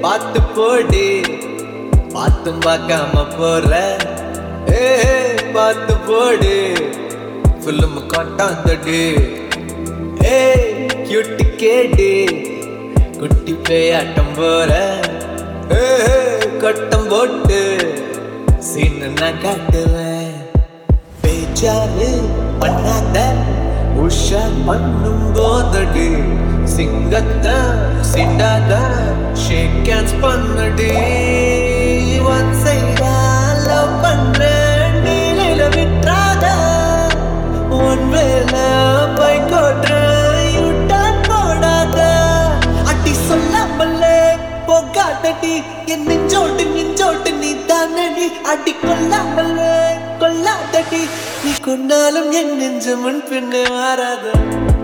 பாத்து போடி பாத்தும் பார்க்காம போற பாத்து போடு ஃபில்ம் காட்டாந்தடி கியூட் கேடி குட்டி பேயாட்டம் போற கட்டம் போட்டு சீனு நான் காட்டுவேன் பேச்சாரு பண்ணாத உஷார் பண்ணும் போதடி சிங்கத்தை சிண்டாத ஷேக் ஹேண்ட்ஸ் பண்ணடி ஒன் சைடா லவ் பண்றேன் நீல விட்றாத ஒன் வேல பைக் ஓட்டுறேன் யூட்டர்ன் போடாத அடி சொல்லாமலே போகாதடி என் நெஞ்சோட்டு நீ தானடி அடி கொல்லாமலே கொல்லாதடி நீ கொண்டாலும் என் நெஞ்சு முன் பின்னே மாறாத